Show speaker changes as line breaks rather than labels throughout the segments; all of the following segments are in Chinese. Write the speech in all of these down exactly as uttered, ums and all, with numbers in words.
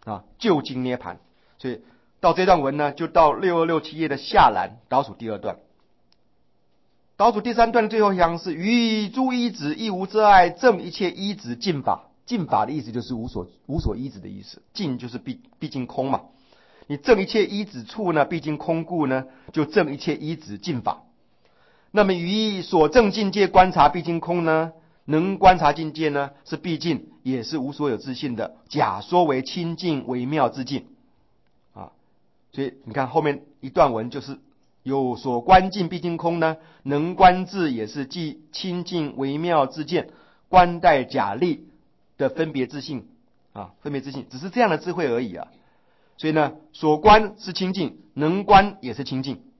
啊，究竟涅槃。所以到这段文呢，就到六二六七页的下栏倒数第二段。倒数第三段的最后一行是于诸依止亦无遮碍，正一切依止尽法。尽法的意思就是无所无所依止的意思，尽就是毕毕竟空嘛。你正一切依止处呢，毕竟空故呢，就正一切依止尽法。那么于所证境界观察毕竟空呢，能观察境界呢，是毕竟也是无所有自性的，假说为清净微妙之境啊。所以你看后面一段文就是有所观境毕竟空呢，能观智也是即清净微妙之见，观待假立的分别自性啊，分别自性只是这样的智慧而已啊。所以呢，所观是清净，能观也是清净。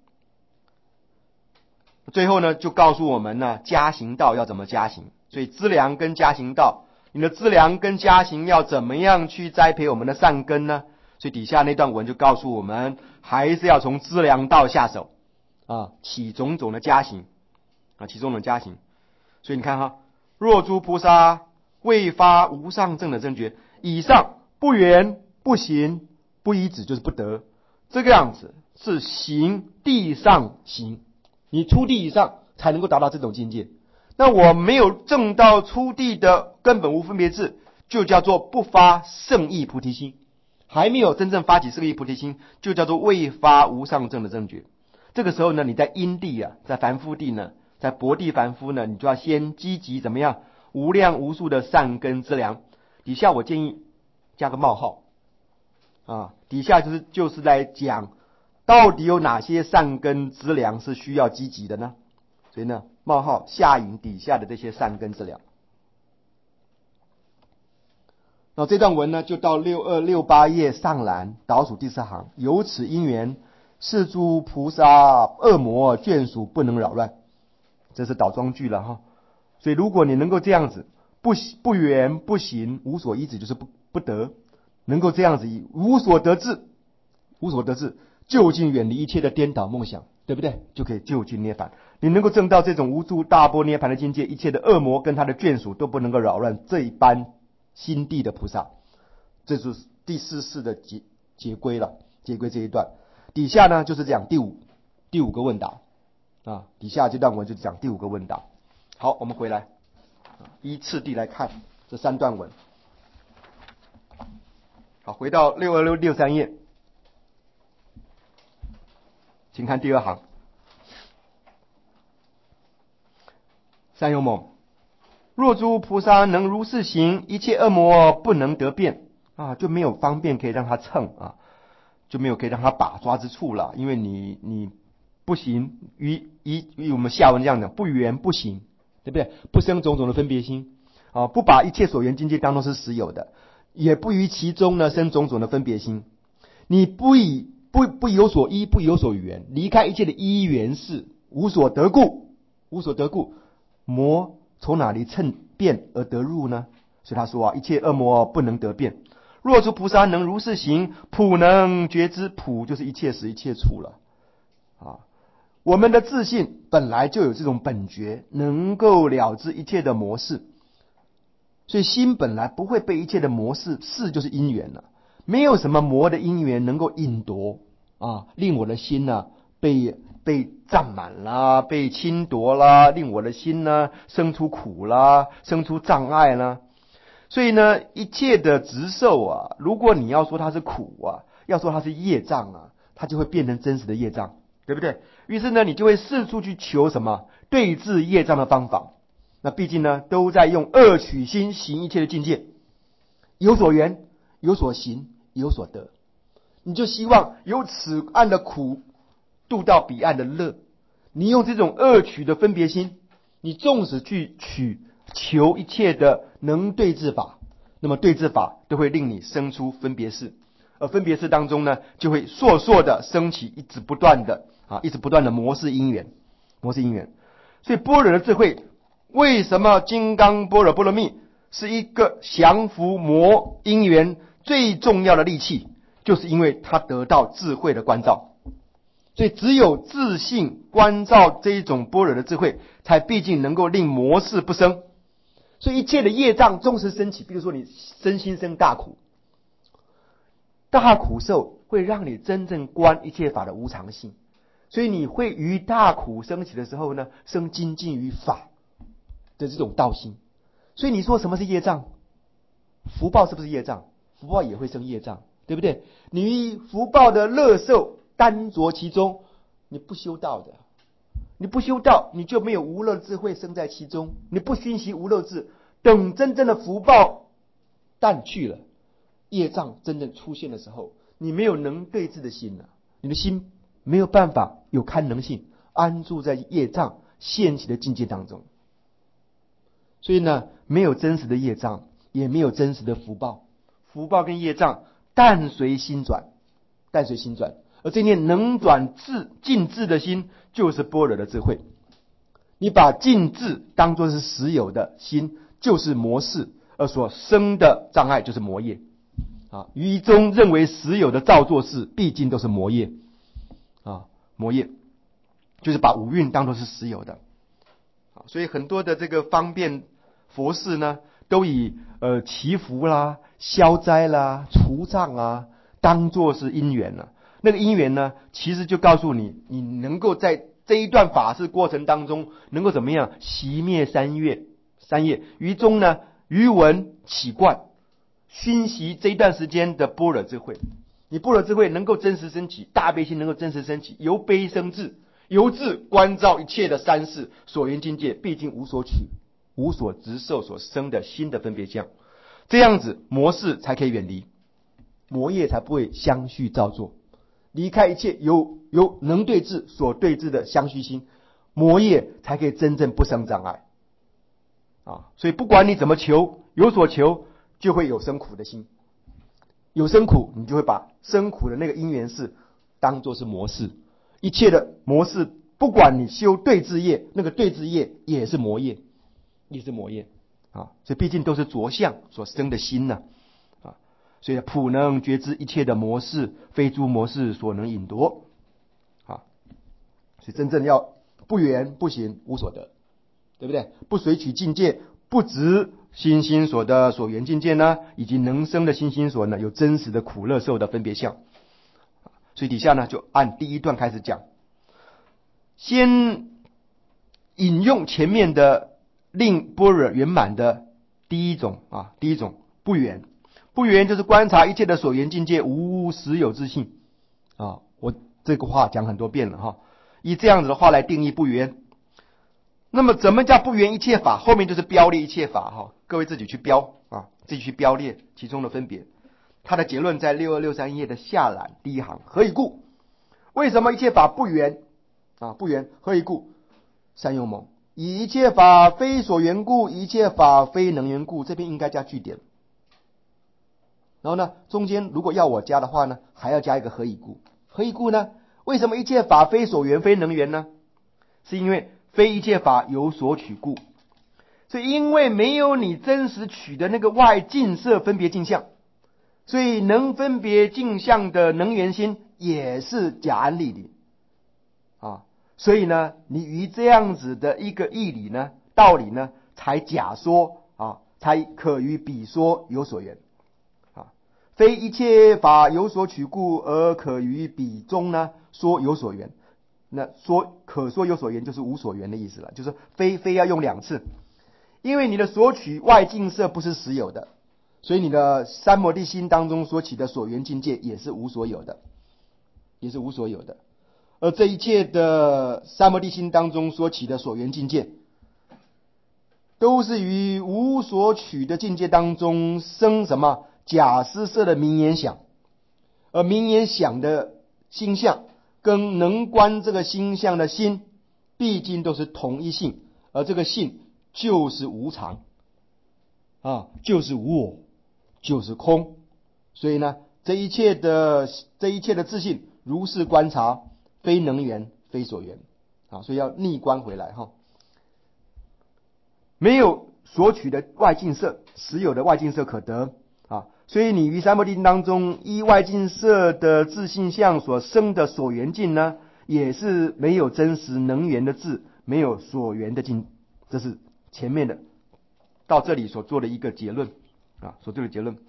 最后呢，就告诉我们呢，加行道要怎么加行。所以资粮跟加行道，你的资粮跟加行要怎么样去栽培我们的善根呢？所以底下那段文就告诉我们，还是要从资粮道下手啊，起种种的加行啊，起种种的加行。所以你看哈，若诸菩萨未发无上正的正觉，以上不缘不行不依止，就是不得，这个样子是行地上行。你初地以上才能够达到这种境界。那我没有证到初地的根本无分别智，就叫做不发圣意菩提心，还没有真正发起圣意菩提心，就叫做未发无上正的正觉。这个时候呢，你在因地啊，在凡夫地呢，在薄地凡夫呢，你就要先积极怎么样？无量无数的善根资粮。底下我建议加个冒号啊，底下就是就是在讲到底有哪些善根资粮是需要积极的呢？所以呢，冒号下引底下的这些善根资粮。那这段文呢，就到六二六八页上栏倒数第四行，由此因缘，是诸菩萨恶魔眷属不能扰乱。这是倒装句了哈。所以如果你能够这样子，不不缘不行，无所依止，就是不不得，能够这样子以无所得志，无所得志，究竟远离一切的颠倒梦想，对不对？就可以究竟涅槃。你能够证到这种无住大波涅槃的境界，一切的恶魔跟他的眷属都不能够扰乱这一般心地的菩萨。这就是第四世的结结归了，结归这一段。底下呢就是讲第五第五个问答啊，底下这段文就讲第五个问答。好，我们回来依次第来看这三段文。好，回到六二六六三页，请看第二行。三有某，若诸菩萨能如是行，一切恶魔不能得便啊，就没有方便可以让他蹭啊，就没有可以让他把抓之处了。因为你你不行，于于于我们下文这样讲，不缘不行，对不对？不生种种的分别心啊，不把一切所缘境界当作是实有的，也不于其中呢生种种的分别心。你不以不不有所依，不有所缘，离开一切的依缘事，无所得故，无所得故，魔从哪里趁便而得入呢？所以他说啊，一切恶魔不能得便。若诸菩萨能如是行，普能觉知，普就是一切时一切处了啊。我们的自信本来就有这种本觉，能够了知一切的模式，所以心本来不会被一切的模式，事就是因缘了，没有什么魔的因缘能够引夺啊，令我的心呢、啊、被被占满啦，被侵夺啦，令我的心呢生出苦啦，生出障碍啦。所以呢，一切的执受啊，如果你要说它是苦啊，要说它是业障啊，它就会变成真实的业障，对不对？于是呢，你就会四处去求什么对治业障的方法。那毕竟呢，都在用恶取心行一切的境界，有所缘，有所行，有所得。你就希望由此岸的苦渡到彼岸的乐。你用这种恶取的分别心，你纵使去取求一切的能对治法，那么对治法都会令你生出分别事，而分别事当中呢，就会烁烁的升起一直不断的啊，一直不断的模式因缘，模式因缘。所以般若的智慧，为什么金刚般若波罗蜜是一个降伏魔因缘最重要的利器？就是因为他得到智慧的关照。所以只有自信关照这一种般若的智慧，才毕竟能够令魔事不生。所以一切的业障纵使升起，比如说你身心生大苦， 大苦受会让你真正观一切法的无常性，所以你会于大苦升起的时候呢，生精进于法的这种道心。所以你说什么是业障？福报是不是业障？福报也会生业障，对不对？你福报的乐受单着其中，你不修道的，你不修道，你就没有无漏智慧生在其中。你不熏习无漏智，等真正的福报淡去了，业障真正出现的时候，你没有能对治的心了，你的心没有办法有堪能性安住在业障现起的境界当中。所以呢，没有真实的业障，也没有真实的福报。福报跟业障淡随心转，淡随心转。而这念能转智尽智的心，就是般若的智慧。你把尽智当作是实有的心，就是魔事，而所生的障碍就是魔业。啊，于中认为实有的造作事，毕竟都是魔业。啊，魔业就是把五蕴当作是实有的。所以很多的这个方便佛事呢，都以呃祈福啦、消灾啦、除障啊，当作是因缘了。那个因缘呢，其实就告诉你，你能够在这一段法事过程当中，能够怎么样熄灭三业，三业于中呢，于闻起观，熏习这一段时间的般若智慧。你般若智慧能够真实升起，大悲心能够真实升起，由悲生智。由智观照一切的三世所缘境界，毕竟无所取、无所执受所生的新的分别相，这样子魔事才可以远离，魔业才不会相续造作，离开一切由由能对治所对治的相续心，魔业才可以真正不生障碍啊！所以不管你怎么求，有所求就会有生苦的心，有生苦，你就会把生苦的那个因缘事当作是魔事。一切的魔事，不管你修对治业，那个对治业也是魔业，也是魔业啊！所以毕竟都是着相所生的心呢啊！所以普能觉知一切的魔事，非诸魔事所能引夺啊！所以真正要不缘不行无所得，对不对？不随取境界，不执心心所的所缘境界呢，以及能生的心心所呢，有真实的苦乐受的分别相。所以底下呢，就按第一段开始讲，先引用前面的令般若圆满的第一种啊，第一种不缘，不缘就是观察一切的所缘境界无实有之性啊。我这个话讲很多遍了哈，以这样子的话来定义不缘。那么怎么叫不缘一切法？后面就是标列一切法哈，各位自己去标啊，自己去标列其中的分别。他的结论在六二六三页的下栏第一行，何以故？为什么一切法不缘啊？不缘，何以故？三勇猛，以一切法非所缘故，一切法非能缘故。这边应该加句点。然后呢，中间如果要我加的话呢，还要加一个何以故？何以故呢？为什么一切法非所缘非能缘呢？是因为非一切法有所取故。所以因为没有你真实取的那个外境色分别镜像，所以能分别镜像的能缘心也是假安立理啊。所以呢，你于这样子的一个义理呢、道理呢，才假说啊，才可于彼说有所缘啊。非一切法有所取故，而可于彼中呢说有所缘。那说可说有所缘，就是无所缘的意思了，就是非非要用两次，因为你的所取外境色不是实有的。所以你的三摩地心当中所起的所缘境界也是无所有的，也是无所有的。而这一切的三摩地心当中所起的所缘境界，都是于无所取的境界当中生什么假施设的名言想，而名言想的心相跟能观这个心相的心，毕竟都是同一性，而这个性就是无常啊，就是无我，就是空。所以呢，这一切的这一切的自信如是观察，非能缘非所缘啊，所以要逆观回来哈。没有所取的外境色，实有的外境色可得啊，所以你于三摩地当中依外境色的自性相所生的所缘境呢，也是没有真实能缘的智，没有所缘的境。这是前面的到这里所做的一个结论啊，所做的结论。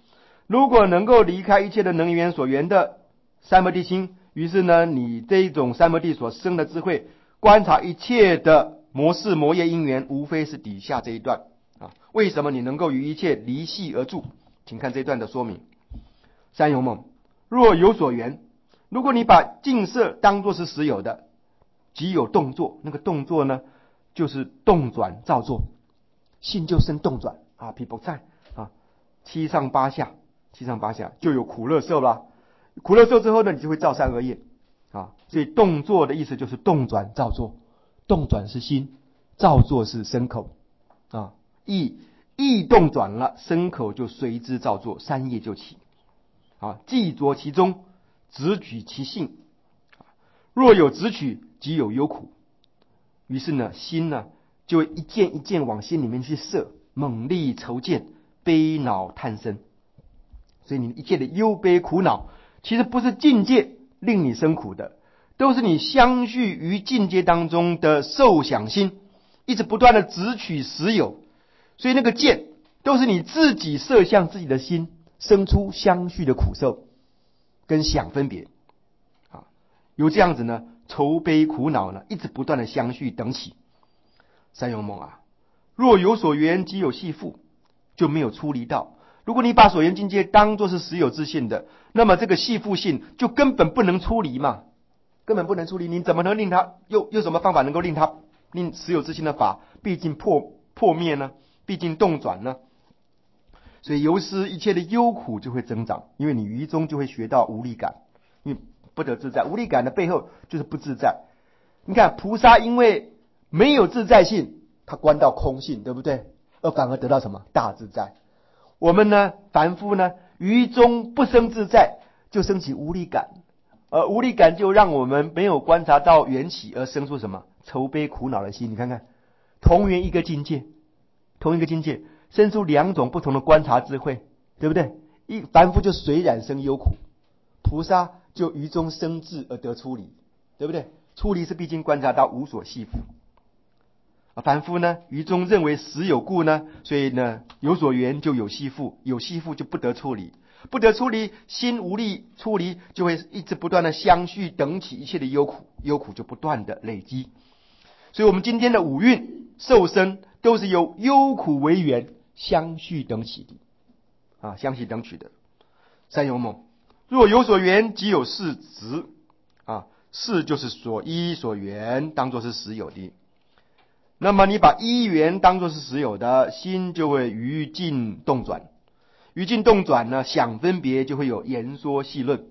如果能够离开一切的能源所缘的三摩地心，于是呢，你这一种三摩地所生的智慧，观察一切的魔事魔业因缘，无非是底下这一段啊。为什么你能够与一切离系而住？请看这一段的说明。三勇梦，若有所缘，如果你把净色当作是实有的，即有动作，那个动作呢，就是动转造作，心就生动转啊，毗婆在啊，七上八下，七上八下就有苦乐受啦。苦乐受之后呢，你就会造善恶业啊。所以动作的意思就是动转造作，动转是心，造作是身口啊。意意动转了，身口就随之造作，三业就起啊。既着其中，直取其性。若有直取，即有忧苦。于是呢，心呢就一件一件往心里面去射，猛力筹见，悲恼叹生。所以你一切的忧悲苦恼，其实不是境界令你生苦的，都是你相续于境界当中的受想心，一直不断的直取实有。所以那个见都是你自己摄向自己的心，生出相续的苦受跟想分别啊。有这样子呢，愁悲苦恼呢，一直不断的相续等起。三勇梦啊，若有所缘，即有系缚，就没有出离道。如果你把所缘境界当作是实有自性的，那么这个系缚性就根本不能出离嘛，根本不能出离。你怎么能令它又有什么方法能够令它令实有自性的法毕竟破破灭呢？毕竟动转呢？所以由是一切的忧苦就会增长，因为你于中就会学到无力感，因为不得自在。无力感的背后就是不自在。你看菩萨因为没有自在性，他观到空性，对不对？而反而得到什么？大自在。我们呢，凡夫呢，于中不生自在，就生起无力感，而无力感就让我们没有观察到缘起，而生出什么愁悲苦恼的心。你看看，同源一个境界，同一个境界生出两种不同的观察智慧，对不对？一凡夫就随染生忧苦，菩萨就于中生智而得出离，对不对？出离是毕竟观察到无所系缚。凡夫呢，于中认为实有故呢，所以呢，有所缘就有系缚，有系缚就不得出离，不得出离，心无力出离，就会一直不断的相续等起一切的忧苦，忧苦就不断的累积。所以我们今天的五蕴受生都是由忧苦为缘相续等起的啊，相续等取的。三勇梦，若有所缘，即有事执啊，事就是所依所缘，当作是实有的。那么你把依缘当作是实有的，心就会于境动转，于境动转呢，想分别就会有言说细论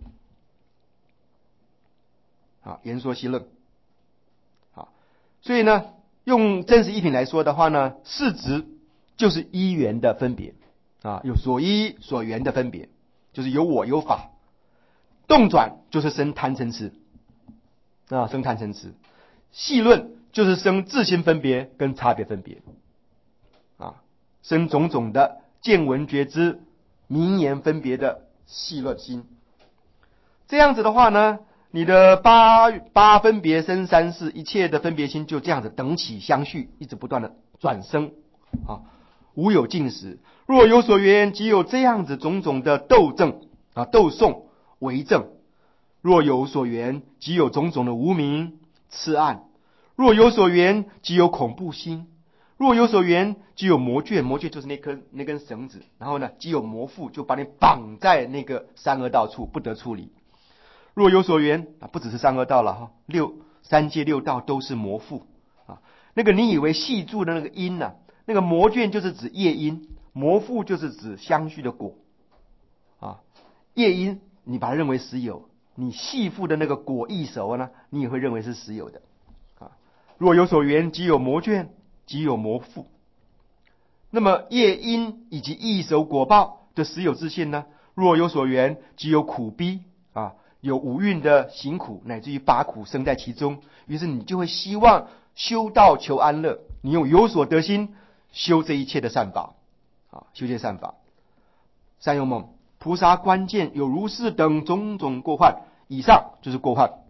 啊，言说细论啊。所以呢，用真实义品来说的话呢，事执就是依缘的分别啊，有所依所缘的分别，就是有我有法。动转就是生贪嗔痴啊，生贪嗔痴。细论就是生自心分别跟差别分别啊，生种种的见闻觉知名言分别的细论心。这样子的话呢，你的八八分别生三世，一切的分别心就这样子等起相续，一直不断的转生啊，无有尽时。若有所缘，即有这样子种种的斗争啊，斗讼为证。若有所缘，即有种种的无明痴暗。若有所缘，即有恐怖心；若有所缘，即有魔眷。魔眷就是那根那根绳子，然后呢，即有魔缚，就把你绑在那个三恶道处，不得出离。若有所缘啊，不只是三恶道了哈，六三界六道都是魔缚啊。那个你以为系住的那个因呢、啊，那个魔眷就是指业因，魔缚就是指相续的果啊。业因你把它认为实有，你系缚的那个果异熟呢，你也会认为是实有的。若有所缘，即有魔眷，即有魔缚。那么业因以及异熟果报的实有自性呢？若有所缘，即有苦逼啊，有五蕴的行苦，乃至于八苦生在其中。于是你就会希望修道求安乐，你用有所得心修这一切的善法啊，修这些善法。三勇梦，菩萨观见有如是等种种过患，以上就是过患。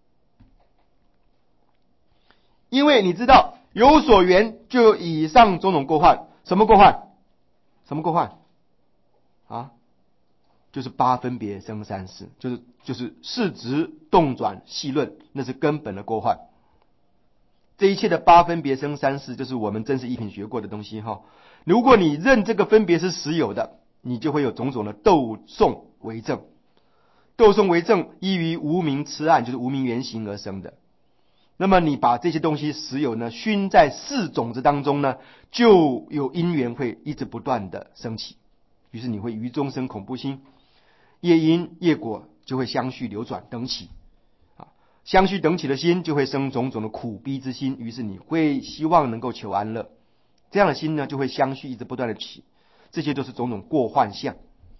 因为你知道有所缘就有以上种种过患。什么过患？什么过患啊？ 就是八分别生三世，就是就是事执动转细论，那是根本的过患。这一切的八分别生三世，就是我们真实一品学过的东西哈。如果你认这个分别是实有的，你就会有种种的斗讼为证。斗讼为证，依于无明痴暗，就是无明原形而生的。那么你把这些东西实有呢，熏在四种子当中呢，就有因缘会一直不断的升起。于是你会于中生恐怖心，业因业果就会相续流转等起。相续等起的心就会生种种的苦逼之心，于是你会希望能够求安乐，这样的心呢就会相续一直不断的起，这些都是种种过患相。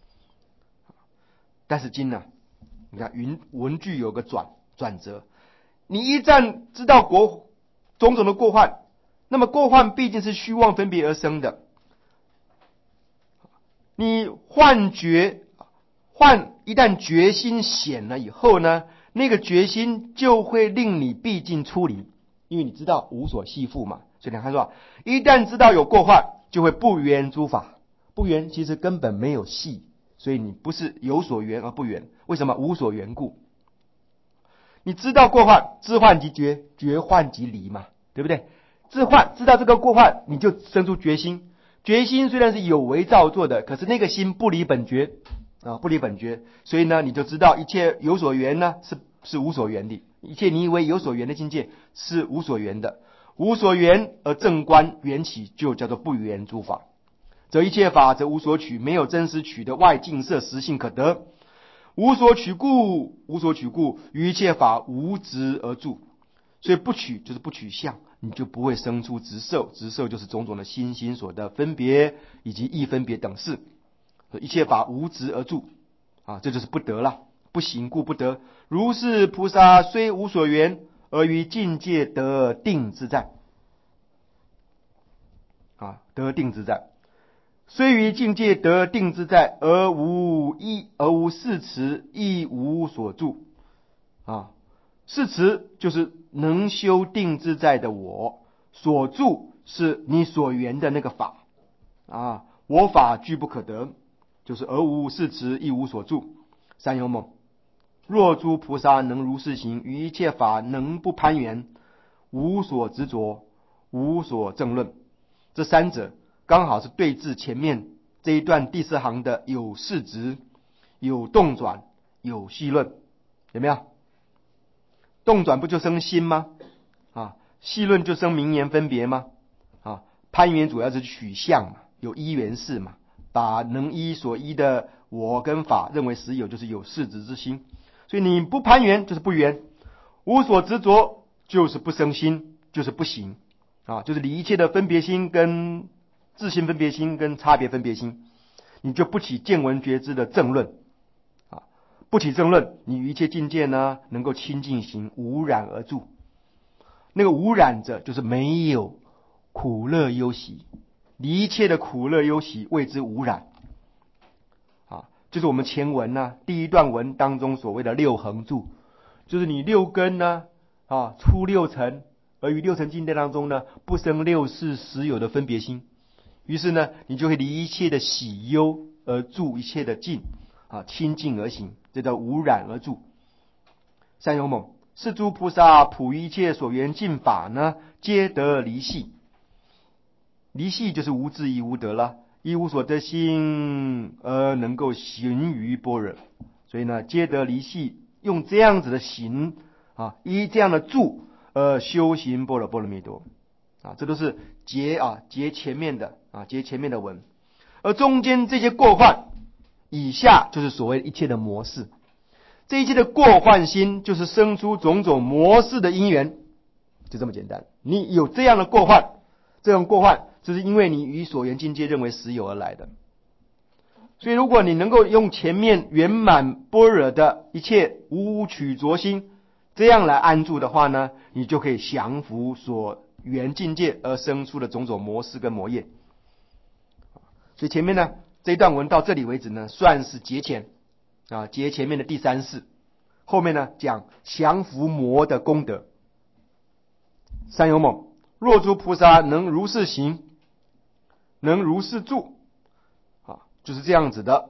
但是经呢，你看云文句有个转转折，你一旦知道国种种的过患，那么过患毕竟是虚妄分别而生的，你幻觉幻一旦决心显了以后呢，那个决心就会令你毕竟出离，因为你知道无所系缚嘛。所以你看说，一旦知道有过患，就会不缘诸法。不缘其实根本没有系，所以你不是有所缘而不缘。为什么？无所缘故。你知道过患，知患即觉，觉患即离嘛，对不对？知患知道这个过患，你就生出决心。决心虽然是有为造作的，可是那个心不离本觉啊，不离本觉，所以呢，你就知道一切有所缘呢是是无所缘的，一切你以为有所缘的境界是无所缘的，无所缘而正观缘起，就叫做不缘诸法。则一切法则无所取，没有真实取的外境色实性可得。无所取故，无所取故，于一切法无执而住。所以不取就是不取相，你就不会生出执受，执受就是种种的心心所的分别以及异分别等事。一切法无执而住啊，这就是不得了，不行故不得。如是菩萨虽无所缘，而于境界得定自在啊，得定自在。虽于境界得定自在，而无一而无事持，亦无所住啊。事持就是能修定自在的我，所住是你所缘的那个法啊。我法俱不可得，就是而无事持，亦无所住。三有梦，若诸菩萨能如是行，于一切法能不攀缘，无所执着，无所争论。这三者刚好是对治前面这一段第四行的有事执、有动转、有细论，有没有？动转不就生心吗？啊，细论就生名言分别吗？啊，攀缘主要是取相嘛，有依缘事嘛，把能依所依的我跟法认为实有，就是有事执之心。所以你不攀缘就是不缘，无所执着就是不生心，就是不行啊，就是离一切的分别心跟自性分别心跟差别分别心，你就不起见闻觉知的正论啊，不起正论，你于一切境界呢能够清净行，无染而住。那个无染者就是没有苦乐忧喜，离一切的苦乐忧喜谓之无染啊，就是我们前文呢第一段文当中所谓的六恒住，就是你六根呢啊出六尘，而于六尘境界当中呢不生六世实有的分别心，于是呢你就会离一切的喜忧而住一切的净啊，清净而行，这叫无染而住。三有猛，是诸菩萨普于一切所缘尽法呢，皆得离系。离系就是无智亦无得了，亦无所得心而能够行于般若，所以呢，皆得离系，用这样子的行啊，依这样的住呃修行般若波罗蜜多啊，这都是结啊结前面的啊结前面的文，而中间这些过患，以下就是所谓一切的模式。这一切的过患心，就是生出种种模式的因缘，就这么简单。你有这样的过患，这种过患就是因为你与所缘境界认为实有而来的。所以如果你能够用前面圆满般若的一切无取着心，这样来安住的话呢，你就可以降服所缘境界而生出的种种模式跟模业。所以前面呢这一段文到这里为止呢，算是结前啊，结前面的第三世，后面呢讲降伏魔的功德。三有猛，若诸菩萨能如是行，能如是住啊，就是这样子的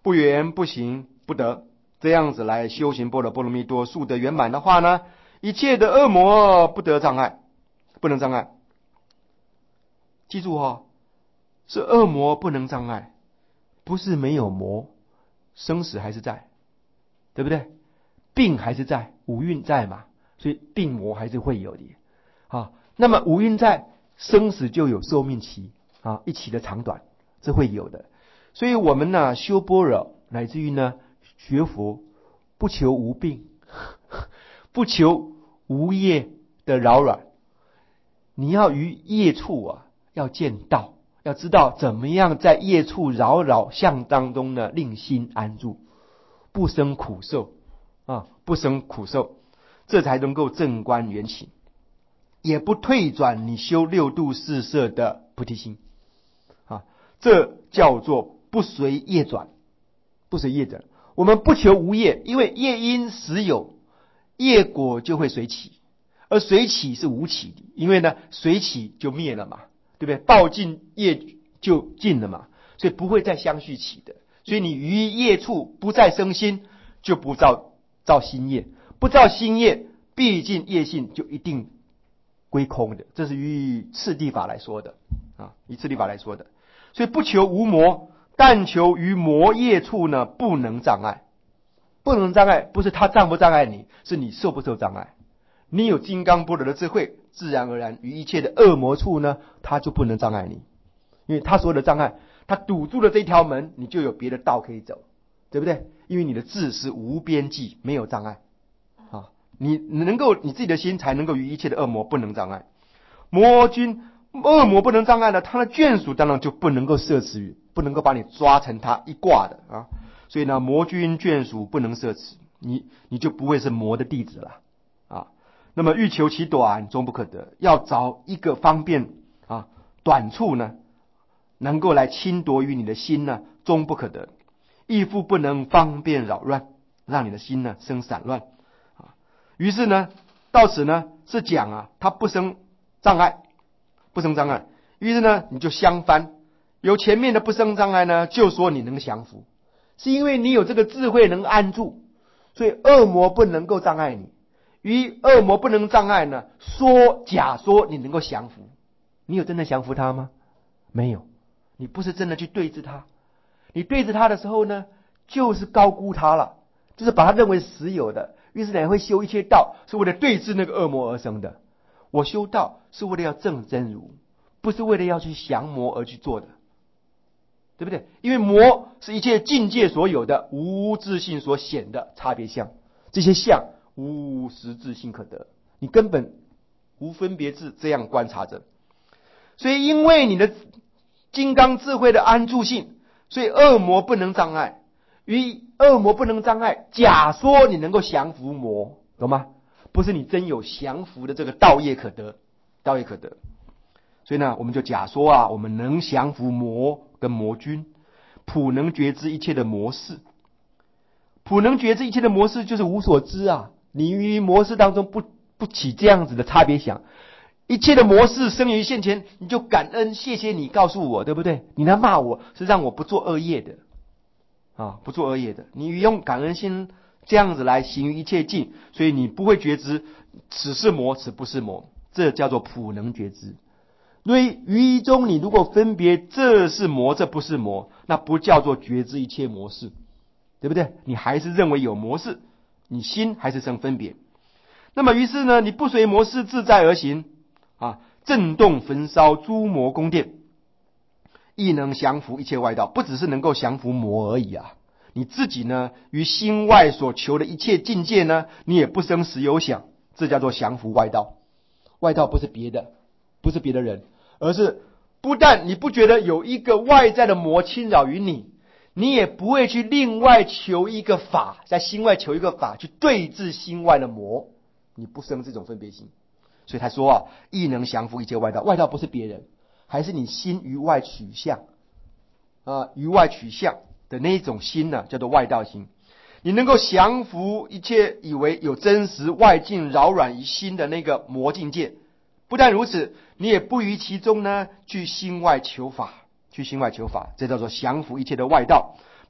不圆不行不得，这样子来修行般若波罗蜜多速得圆满的话呢，一切的恶魔不得障碍，不能障碍。记住哦，是恶魔不能障碍，不是没有魔，生死还是在，对不对？病还是在，五蕴在嘛，所以病魔还是会有的。啊，那么五蕴在，生死就有寿命期啊，一期的长短，这会有的。所以我们呢修般若，乃至于呢学佛，不求无病，不求无业的扰乱。你要于业处啊，要见道，要知道怎么样在业处扰扰相当中呢，令心安住，不生苦受啊，不生苦受，这才能够正观缘起，也不退转你修六度四摄的菩提心啊，这叫做不随业转，不随业转。我们不求无业，因为业因实有，业果就会随起，而随起是无起的，因为呢随起就灭了嘛，对不对？报尽业就尽了嘛，所以不会再相续起的。所以你于业处不再生心，就不造造新业，不造新业，毕竟业性就一定归空的。这是于次第法来说的啊，以次第法来说的。所以不求无魔，但求于魔业处呢不能障碍。不能障碍，不是他障不障碍你，是你受不受障碍。你有金刚般若的智慧，自然而然于一切的恶魔处呢，他就不能障碍你，因为他所有的障碍，他堵住了这条门，你就有别的道可以走，对不对？因为你的智是无边际，没有障碍啊，你能够你自己的心才能够于一切的恶魔不能障碍。魔君恶魔不能障碍呢，他的眷属当然就不能够摄持于，不能够把你抓成他一挂的啊。所以呢，魔君眷属不能摄持，你你就不会是魔的弟子了啊。那么欲求其短，终不可得。要找一个方便啊短处呢，能够来侵夺于你的心呢，终不可得。亦复不能方便扰乱，让你的心呢生散乱啊。于是呢，到此呢是讲啊，它不生障碍，不生障碍。于是呢，你就相反，有前面的不生障碍呢，就说你能降伏。是因为你有这个智慧能安住，所以恶魔不能够障碍你。于恶魔不能障碍呢，说假说你能够降服，你有真的降服他吗？没有，你不是真的去对峙他。你对峙他的时候呢，就是高估他了，就是把他认为实有的。于是你会修一切道，是为了对峙那个恶魔而生的。我修道是为了要证真如，不是为了要去降魔而去做的。对不对？因为魔是一切境界所有的无自性所显的差别相，这些相无实质性可得，你根本无分别智这样观察着。所以因为你的金刚智慧的安住性，所以恶魔不能障碍。于恶魔不能障碍，假说你能够降服魔，懂吗？不是你真有降服的这个道业可得，道业可得。所以呢，我们就假说啊，我们能降服魔跟魔君，普能觉知一切的魔事。普能觉知一切的魔事，就是无所知啊。你于魔事当中不不起这样子的差别想，一切的魔事生于现前，你就感恩，谢谢你告诉我，对不对？你来骂我是让我不做恶业的啊，不做恶业的。你用感恩心这样子来行于一切境，所以你不会觉知此是魔，此不是魔，这叫做普能觉知。所以于一中，你如果分别这是魔，这不是魔，那不叫做觉知一切魔事，对不对？你还是认为有魔事，你心还是生分别。那么于是呢，你不随魔事自在而行啊，震动焚烧诸魔宫殿，亦能降服一切外道。不只是能够降服魔而已啊，你自己呢，于心外所求的一切境界呢，你也不生死有想，这叫做降服外道。外道不是别的，不是别的人，而是不但你不觉得有一个外在的魔侵扰于你，你也不会去另外求一个法，在心外求一个法去对治心外的魔，你不生这种分别心。所以他说啊，亦能降服一切外道。外道不是别人，还是你心于外取向啊，于外取向的那一种心呢，叫做外道心。你能够降服一切以为有真实外境扰软于心的那个魔境界。不但如此，你也不于其中呢去心外求法，去心外求法，这叫做降服一切的外道。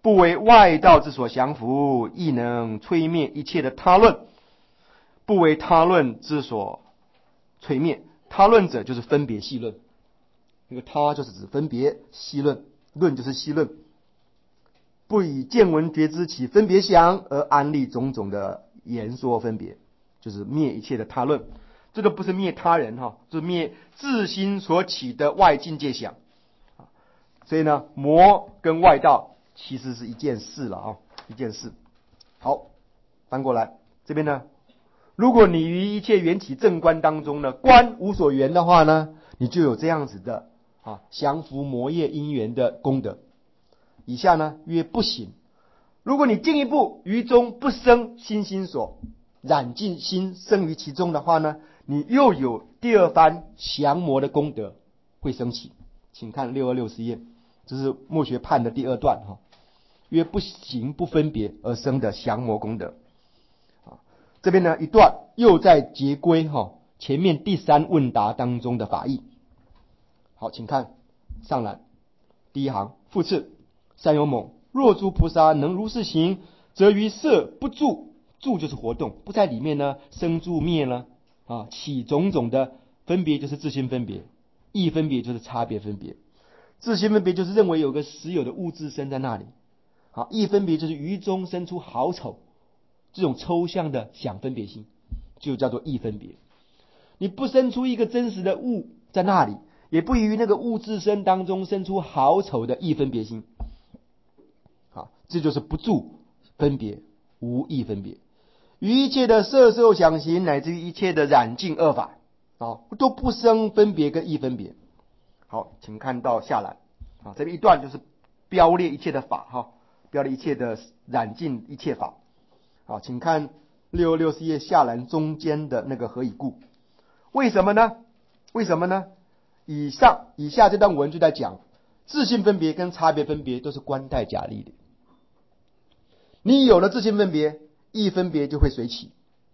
不为外道之所降伏，亦能摧灭一切的他论，不为他论之所摧灭。他论者就是分别细论，那个他就是指分别，细论，论就是细论。不以见闻觉知起分别想，而安立种种的言说分别，就是灭一切的他论。这个不是灭他人哈，是灭自心所起的外境界想。所以呢，魔跟外道其实是一件事了啊，一件事。好，翻过来这边呢，如果你于一切缘起正观当中呢，观无所缘的话呢，你就有这样子的啊降伏魔业因缘的功德。以下呢曰不行。如果你进一步于中不生心心所，染尽心生于其中的话呢，你又有第二番降魔的功德会升起。请看六二六十页，这是末学判的第二段哈，曰不行不分别而生的降魔功德。这边呢一段又在结归哈前面第三问答当中的法义。好，请看上栏第一行复次，善有猛，若诸菩萨能如是行，则于色不住，住就是活动，不在里面呢生住灭呢啊起种种的分别，就是自心分别，异分别就是差别分别。自心分别就是认为有个实有的物质身在那里，好，异分别就是于中生出好丑这种抽象的想分别心，就叫做异分别。你不生出一个真实的物在那里，也不于那个物质身当中生出好丑的异分别心，好，这就是不住分别，无异分别。于一切的色受想行，乃至于一切的染净恶法，啊，都不生分别跟异分别。好，请看到下栏啊，这边一段就是标列一切的法哈，标列一切的染净一切法。好，请看六六十页下栏中间的那个何以故？为什么呢？为什么呢？以上以下这段文就在讲自性分别跟差别分别都是观待假立的。你有了自性分别，异分别就会随起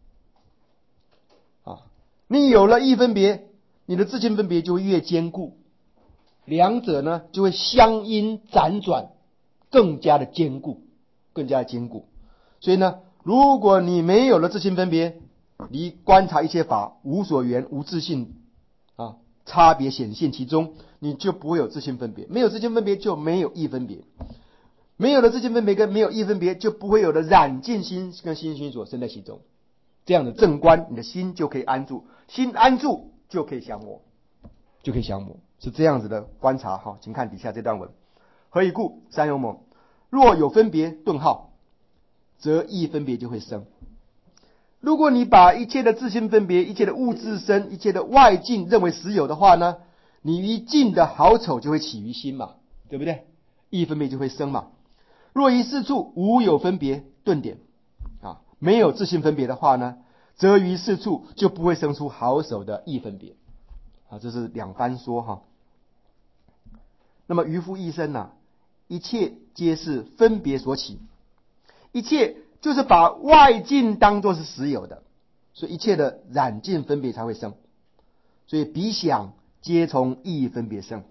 啊。你有了异分别，你的自性分别就会越坚固，两者呢就会相因辗转，更加的坚固，更加的坚固。所以呢，如果你没有了自性分别，你观察一切法无所缘无自性啊，差别显现其中，你就不会有自性分别。没有自性分别就没有异分别，没有了自性分别跟没有异分别，就不会有了染净心跟心心所生在其中。这样的正观，你的心就可以安住，心安住就可以降魔，就可以降魔，是这样子的观察哈。请看底下这段文：何以故？三有猛，若有分别顿号，则异分别就会生。如果你把一切的自性分别、一切的物质身、一切的外境认为实有的话呢，你一境的好丑就会起于心嘛，对不对？异分别就会生嘛。若于四处无有分别顿点啊，没有自性分别的话呢，则于四处就不会生出好手的异分别啊，这是两番说哈。那么渔夫一生呢、啊，一切皆是分别所起，一切就是把外境当作是实有的，所以一切的染净分别才会生，所以彼想皆从异分别生。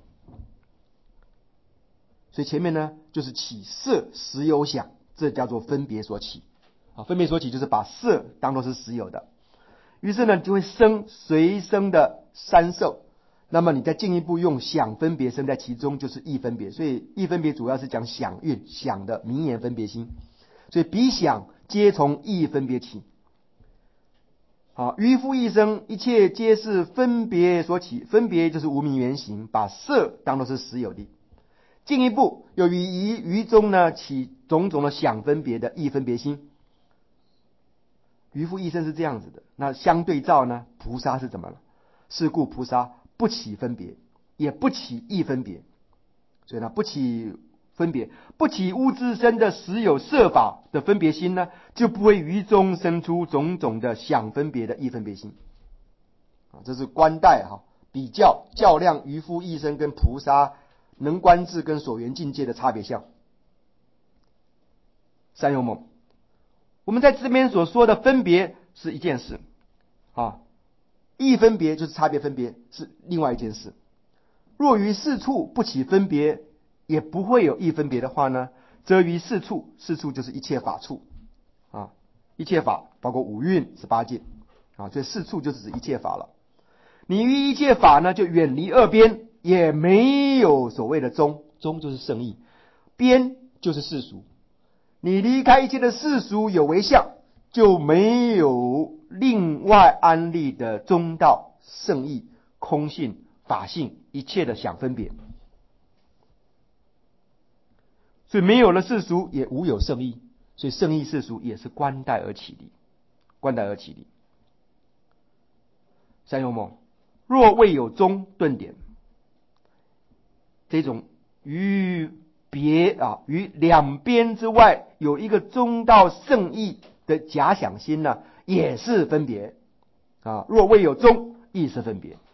所以前面呢就是起色实有想，这叫做分别所起啊，分别所起就是把色当作是实有的，于是呢就会生随生的三受。那么你再进一步用想分别生在其中，就是异分别。所以异分别主要是讲想蕴想的名言分别心，所以彼想皆从异分别起。好，渔夫一生，一切皆是分别所起，分别就是无明原形，把色当作是实有的。进一步有于于中呢起种种的想分别的异分别心。渔夫一生是这样子的，那相对照呢，菩萨是怎么了？是故菩萨不起分别，也不起异分别。所以呢，不起分别，不起物质身的实有色法的分别心呢，就不会于中生出种种的想分别的异分别心啊。这是观待哈，比较较量渔夫一生跟菩萨能观智跟所缘境界的差别相。三有猛，我们在这边所说的分别是一件事啊，异分别就是差别分别是另外一件事。若于四处不起分别，也不会有异分别的话呢， 则于四处，四处就是一切法处啊，一切法包括五蕴、十八界啊，所以四处就是指一切法了。你于一切法呢，就远离二边，也没有所谓的中，中就是圣意，边就是世俗。你离开一切的世俗有为相，就没有另外安立的中道、圣意、空性、法性，一切的想分别。所以没有了世俗，也无有圣意，所以圣意世俗也是观待而起立，观待而起立。三幽梦，若未有中顿点，这种于别啊于两边之外有一个中道圣意的假想心呢，也是分别啊。若未有中，亦是分别。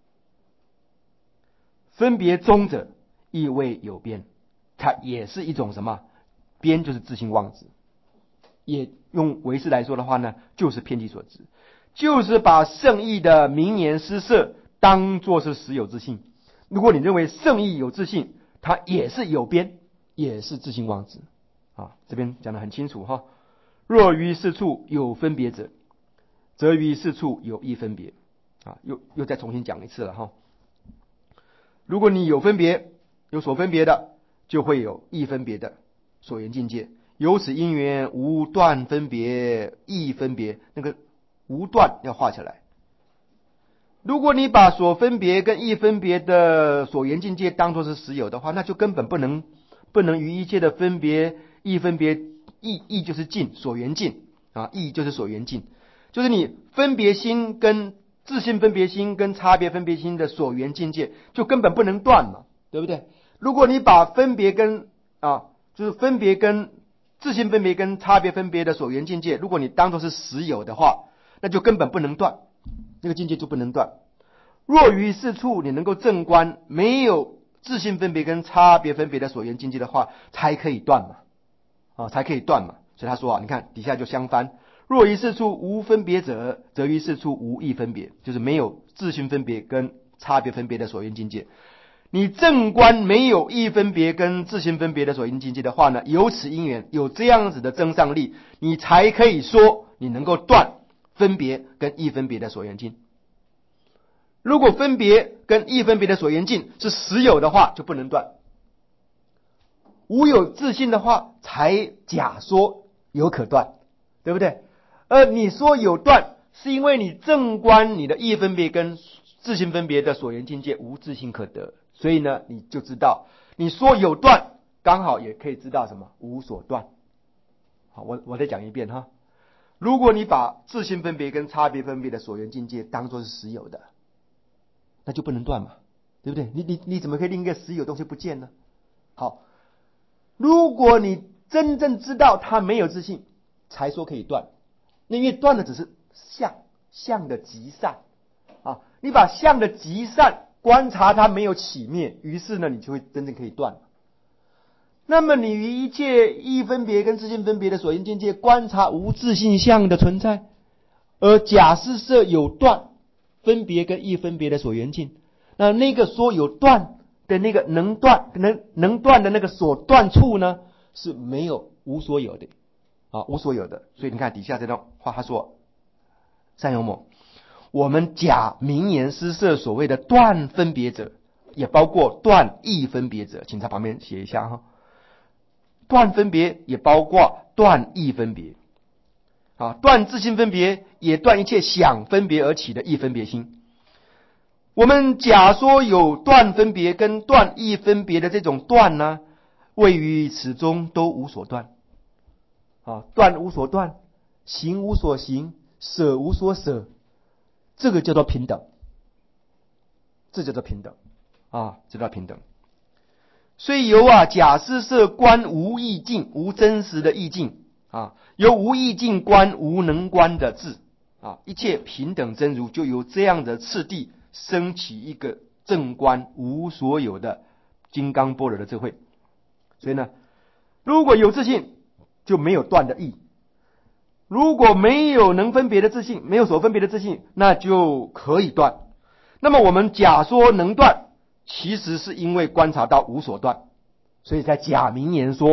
分别中者，亦未有边，它也是一种什么？边就是自性妄执，也用唯识来说的话呢，就是偏激所致，就是把圣意的名言施设当作是实有自性。如果你认为圣意有自性，它也是有边，也是自性妄执啊。这边讲得很清楚哈。若于四处有分别者，则于四处有异分别啊。又又再重新讲一次了哈。如果你有分别，有所分别的，就会有异分别的所缘境界。由此因缘，无断分别，异分别，那个无断要画起来。如果你把所分别跟异分别的所缘境界当作是实有的话，那就根本不能不能于一切的分别、异分别，异异就是境，所缘境啊，异就是所缘境，就是你分别心跟自性分别心跟差别分别心的所缘境界，就根本不能断嘛，对不对？如果你把分别跟啊，就是分别跟自性分别跟差别分别的所缘境界，如果你当作是实有的话，那就根本不能断，这个境界就不能断。若于四处你能够正观没有自性分别跟差别分别的所缘境界的话，才可以断嘛，啊，才可以断嘛。所以他说啊，你看底下就相反。若于四处无分别者，则于四处无异分别，就是没有自性分别跟差别分别的所缘境界。你正观没有异分别跟自性分别的所缘境界的话呢，由此因缘有这样子的增上力，你才可以说你能够断分别跟异分别的所缘境。如果分别跟异分别的所缘境是实有的话，就不能断。无有自性的话，才假说有可断，对不对？而你说有断，是因为你正观你的异分别跟自性分别的所缘境界无自性可得，所以呢，你就知道你说有断，刚好也可以知道什么无所断。好，我我再讲一遍哈。如果你把自性分别跟差别分别的所缘境界当作是实有的，那就不能断嘛，对不对？你你你怎么可以令一个实有的东西不见呢？好，如果你真正知道它没有自性，才说可以断。那因为断的只是相，相的极善啊，你把相的极善观察它没有起灭，于是呢，你就会真正可以断。那么你于一切异分别跟自性分别的所缘境界观察无自性相的存在，而假施设有断分别跟异分别的所缘境，那那个说有断的那个能断能能断的那个所断处呢，是没有无所有的啊，无所有的。所以你看底下这段话，他说：善有某，我们假名言施设所谓的断分别者，也包括断异分别者，请在旁边写一下哈。断分别也包括断异分别啊，断自性分别也断一切想分别而起的异分别心。我们假说有断分别跟断异分别的这种断呢，位于此中都无所断啊，断无所断，行无所行，舍无所舍，这个叫做平等，这叫做平等啊，这叫平等。所以由啊假施设观无意境，无真实的意境啊，由无意境观无能观的智啊，一切平等真如就由这样的次第升起一个正观无所有的金刚般若的智慧。所以呢，如果有自性，就没有断的义；如果没有能分别的自性，没有所分别的自性，那就可以断。那么我们假说能断，其实是因为观察到无所断，所以才假名言说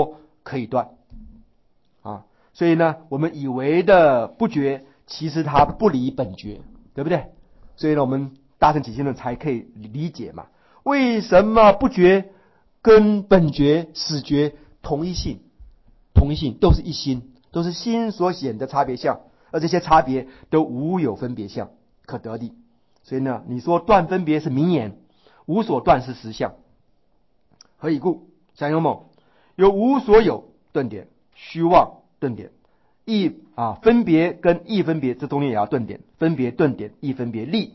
可以断啊。所以呢，我们以为的不觉，其实它不离本觉，对不对？所以呢，我们大乘起信论才可以理解嘛。为什么不觉跟本觉、始觉同一性？同一性都是一心，都是心所显的差别相，而这些差别都无有分别相可得的。所以呢，你说断分别是名言，无所断是实相。何以故？想有某有无所有顿点，虚妄顿点，异啊分别跟异分别，这中间也要顿点，分别顿点，异分别立。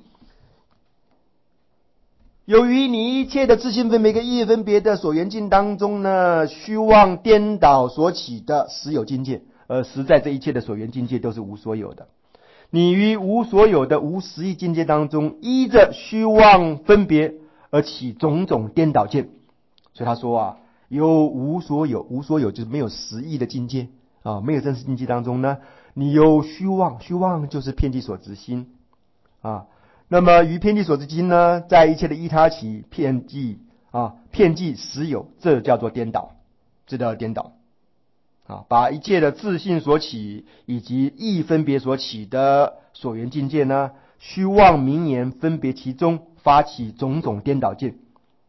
由于你一切的自性分别跟异分别的所缘境当中呢，虚妄颠倒所起的实有境界，而实在这一切的所缘境界都是无所有的。你于无所有的无实义境界当中，依着虚妄分别而起种种颠倒见。所以他说啊，有无所有，无所有就是没有实义的境界啊，没有真实境界当中呢，你有虚妄，虚妄就是遍计所执心啊。那么于遍计所执心呢，在一切的依他起遍计啊，遍计实有，这叫做颠倒，这叫颠倒啊，把一切的自性所起以及异分别所起的所缘境界呢，虚妄名言分别其中，发起种种颠倒见。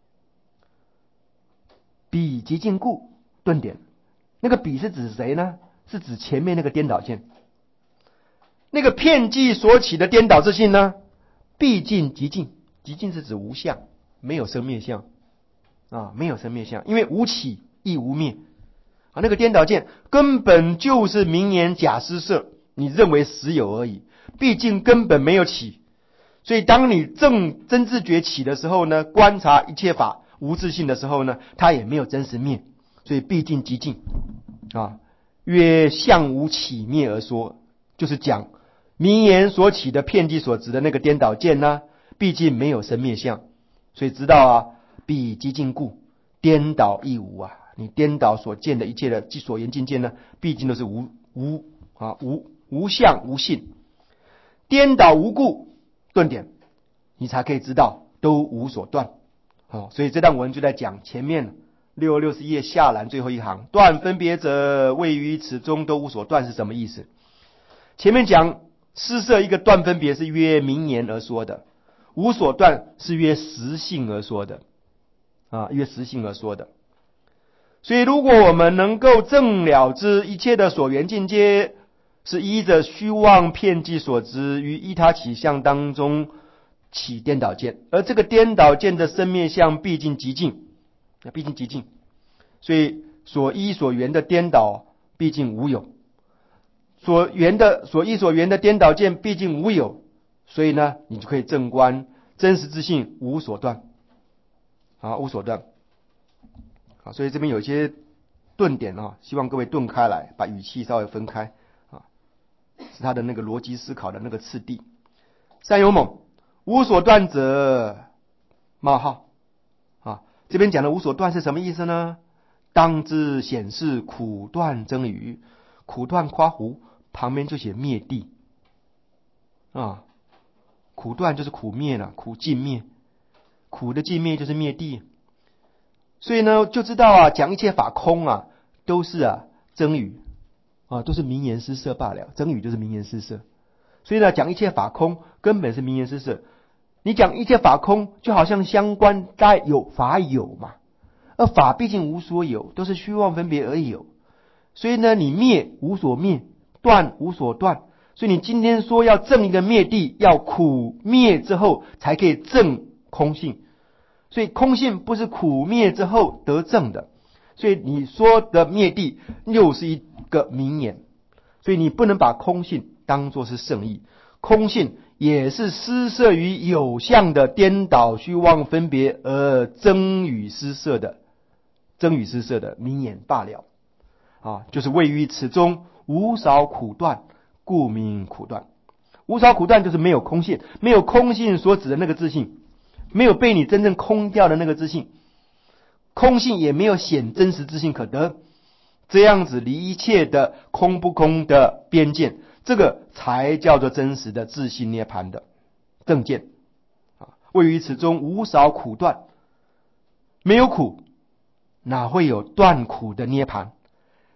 彼极尽故顿点，那个彼是指谁呢？是指前面那个颠倒见。那个遍计所起的颠倒之性呢，毕竟极尽，极尽是指无相，没有生灭相啊，没有生灭相，因为无起亦无灭啊。那个颠倒见根本就是名言假施设，你认为实有而已，毕竟根本没有起。所以当你正真知觉起的时候呢，观察一切法无自性的时候呢，它也没有真实灭，所以毕竟极尽啊。曰相无起灭而说，就是讲名言所起的遍计所执的那个颠倒见呢，毕竟没有生灭相，所以知道啊，彼极尽故，颠倒亦无啊。你颠倒所见的一切的所缘境界呢，毕竟都是无无啊无无相无性，颠倒无故顿点，你才可以知道都无所断。哦，所以这段文就在讲前面六百六十页下栏最后一行，断分别者位于此中都无所断是什么意思？前面讲施设一个断分别是约名言而说的，无所断是约实性而说的啊，约实性而说的。所以如果我们能够正了知一切的所缘境界是依着虚妄遍计所执于依他起相当中起颠倒见，而这个颠倒见的生灭相毕竟极尽，毕竟极尽，所以所依所缘的颠倒毕竟无有，所缘的所依所缘的颠倒见毕竟无有，所以呢，你就可以正观真实之性无所断啊，无所断。好，所以这边有一些顿点啊，希望各位顿开来，把语气稍微分开啊，是他的那个逻辑思考的那个次第。善有猛，无所断者冒号啊，这边讲的无所断是什么意思呢？当知显示苦断真语，苦断夸胡旁边就写灭地啊，苦断就是苦灭了，苦尽灭，苦的尽灭就是灭地。所以呢，就知道啊，讲一切法空啊，都是啊真语啊，都是名言施设罢了。真语就是名言施设，所以呢，讲一切法空根本是名言施设。你讲一切法空，就好像相关该有法有嘛，而法毕竟无所有，都是虚妄分别而有。所以呢，你灭无所灭，断无所断。所以你今天说要证一个灭地，要苦灭之后才可以证空性。所以空性不是苦灭之后得证的，所以你说的灭地又是一个名言，所以你不能把空性当作是圣义，空性也是施设于有相的颠倒虚妄分别而增与施设的增与施设的名言罢了啊，就是位于此中无少苦断，故名苦断。无少苦断就是没有空性，没有空性所指的那个自性，没有被你真正空掉的那个自性，空性也没有显真实自性可得，这样子离一切的空不空的边界，这个才叫做真实的自性涅槃的正见啊。位于此中无少苦断，没有苦哪会有断苦的涅槃？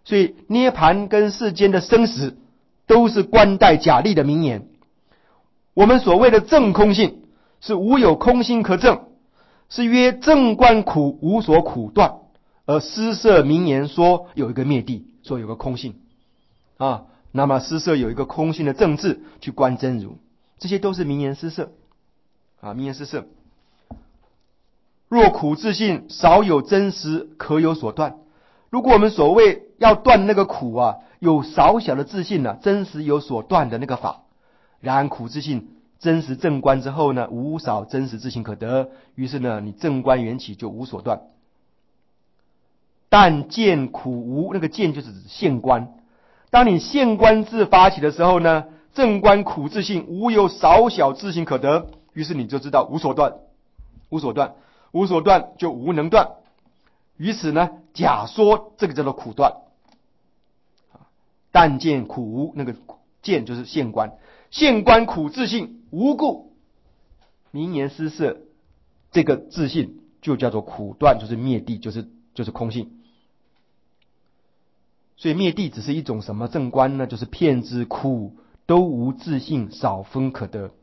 所以涅盘跟世间的生死都是关待假立的名言。我们所谓的正空性是无有空心可证，是曰正观苦无所苦断，而施设名言说有一个灭地，说有个空性啊，那么施设有一个空性的政治去观真如，这些都是名言施设啊，名言施设。若苦自性少有真实，可有所断。如果我们所谓要断那个苦啊，有少小的自信呢、啊，真实有所断的那个法。然苦自性真实正观之后呢，无少真实自性可得，于是呢，你正观缘起就无所断。但见苦无，那个见就是指现观。当你现观自发起的时候呢，正观苦自性无有少小自性可得，于是你就知道无所断，无所断，无所断就无能断。于此呢，假说这个叫做苦断。但见苦无，那个见就是现观，现观苦自性无故，名言施设，这个自性就叫做苦断，就是灭地，就是就是空性。所以灭地只是一种什么正观呢？就是骗之苦都无自性，少分可得，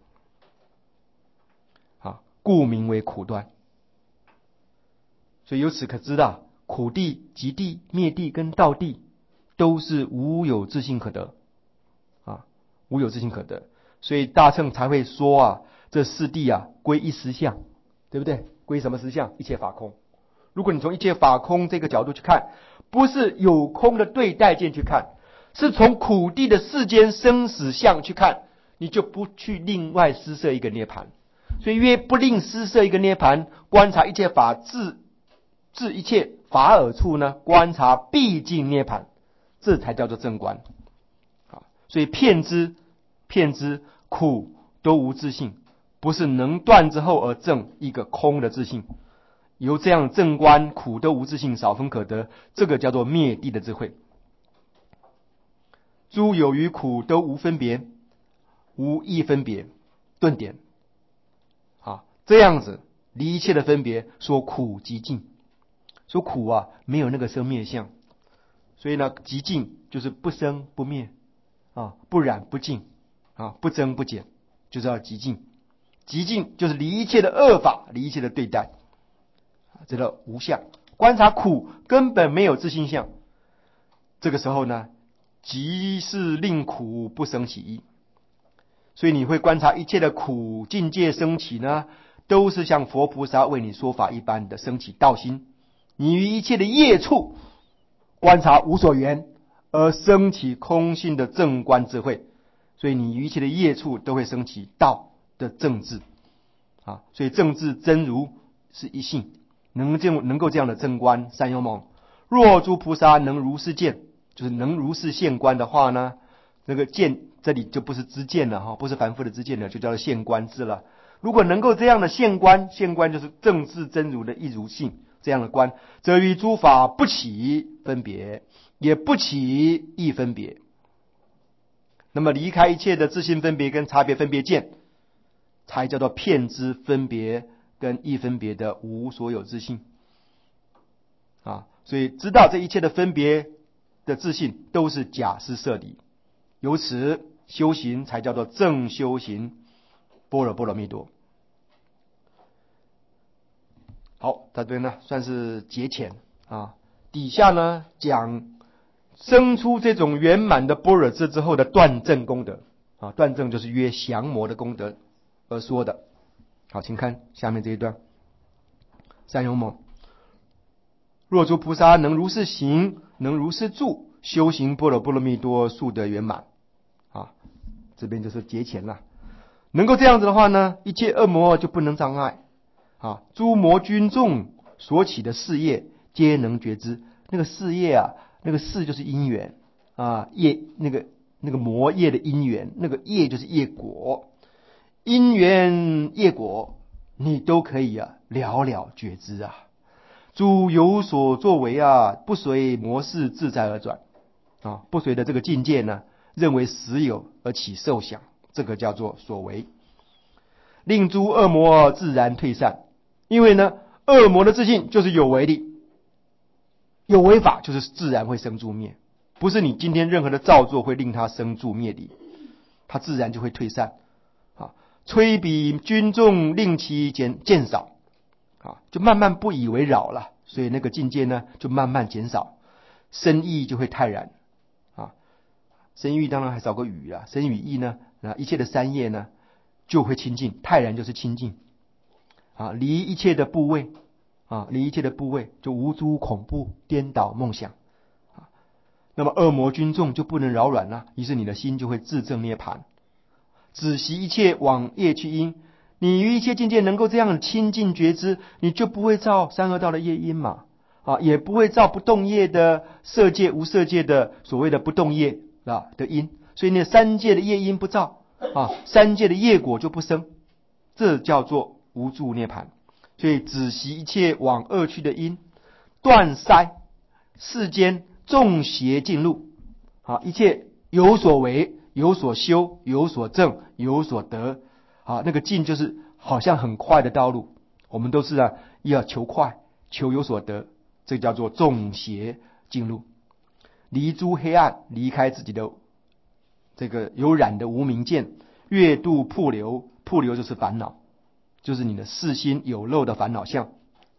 啊，故名为苦断。所以由此可知道，苦地、极地、灭地跟道地都是无有自性可得，啊，无有自性可得。所以大乘才会说啊，这四谛啊归一实相，对不对？归什么实相？一切法空。如果你从一切法空这个角度去看，不是有空的对待见去看，是从苦地的世间生死相去看，你就不去另外施设一个涅盘。所以约不另施设一个涅盘，观察一切法自自一切法尔处呢，观察毕竟涅盘，这才叫做正观。所以骗之骗之苦都无自性，不是能断之后而证一个空的自性。由这样正观苦都无自性，少分可得，这个叫做灭地的智慧。诸有余苦都无分别，无异分别，顿点。啊，这样子离一切的分别，说苦即尽，说苦啊没有那个生灭相，所以呢即尽就是不生不灭啊，不染不净啊，不增不减，就叫即尽。即尽就是离一切的恶法，离一切的对待。这个无相，观察苦根本没有自性相，这个时候呢，即是令苦不生起意。所以你会观察一切的苦境界升起呢，都是像佛菩萨为你说法一般的升起道心。你于一切的业处观察无所缘，而升起空性的正观智慧，所以你于一切的业处都会升起道的正智啊。所以正智真如是一性。能这能够这样的正观三幽梦，若诸菩萨能如是见，就是能如是现观的话呢，那个见这里就不是知见了哈，不是凡夫的知见了，就叫做现观智了。如果能够这样的现观，现观就是正智真如的一如性，这样的观，则于诸法不起分别，也不起异分别。那么离开一切的自性分别跟差别分别见，才叫做骗之分别跟异分别的无所有自性啊，所以知道这一切的分别的自性都是假施设理，由此修行才叫做正修行般若波罗蜜多。好，在这边呢算是节前啊，底下呢讲生出这种圆满的般若智之后的断证功德啊，断证就是约降魔的功德而说的。好，请看下面这一段。三幽梦，若诸菩萨能如是行，能如是住，修行般若波罗蜜多，速得圆满啊。这边就是节前了。能够这样子的话呢，一切恶魔就不能障碍啊。诸魔军众所起的事业，皆能觉知。那个事业啊，那个事就是因缘啊，业那个那个魔业的因缘，那个业就是业果，因缘业果。你都可以啊了了觉知啊，诸有所作为啊，不随模式自在而转啊，不随的这个境界呢，认为实有而起受想，这个叫做所为，令诸恶魔自然退散。因为呢，恶魔的自性就是有为力，有为法就是自然会生诸灭不是你今天任何的造作会令他生住灭离，他自然就会退散。啊，摧彼军众，令其减减少，啊，就慢慢不以为扰了，所以那个境界呢就慢慢减少，身意就会泰然。啊，身意当然还少个语啊，身语意呢，啊，一切的三业呢就会清净，泰然就是清净。啊，离一切的部位，啊，离一切的部位就无诸恐怖、颠倒梦想。啊，那么恶魔军众就不能扰乱了，于是你的心就会自证涅槃。止息一切往业去因，你于一切境界能够这样清净觉知，你就不会造三恶道的业因嘛，啊，也不会造不动业的色界、无色界的所谓的不动业啊的因，所以那三界的业因不造啊，三界的业果就不生，这叫做无住涅槃。所以止息一切往恶去的因，断塞世间众邪进入，啊，一切有所为、有所修、有所证、有所得，啊，那个进就是好像很快的道路，我们都是啊要求快、求有所得，这叫做众邪进入。离诸黑暗，离开自己的这个有染的无明见，越度瀑流，瀑流就是烦恼，就是你的世心有漏的烦恼相。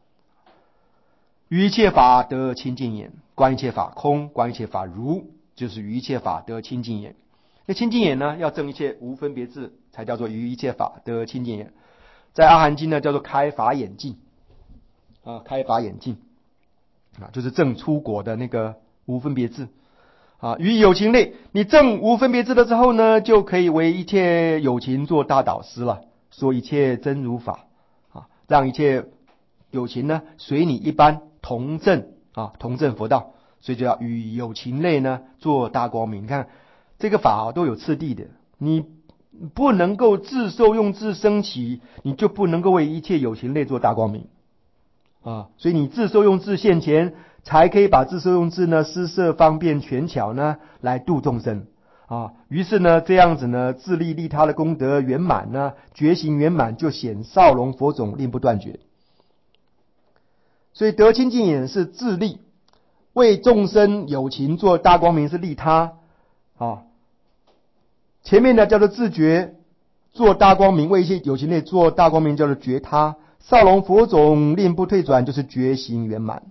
于一切法得清净眼，观一切法空，观一切法如，就是于一切法得清净眼。那清净眼呢，要证一切无分别智，才叫做于一切法得清净眼。在阿含经呢，叫做开法眼净啊，开法眼净啊，就是证出果的那个无分别智啊。于有情类，你证无分别智了之后呢，就可以为一切有情做大导师了，说一切真如法啊，让一切有情呢随你一般同证啊，同证佛道，所以就要与有情类呢做大光明。你看这个法、啊、都有次第的，你不能够自受用智升起，你就不能够为一切有情类做大光明啊。所以你自受用智现前，才可以把自受用智呢施设方便权巧呢来度众生啊。于是呢这样子呢自利利他的功德圆满呢，觉行圆满，就显少龙佛种，令不断绝。所以得清净眼是自利，为众生有情做大光明是利他啊。前面呢叫做自觉做大光明，为一些有情类做大光明叫做觉他。少龙佛种令不退转，就是觉行圆满。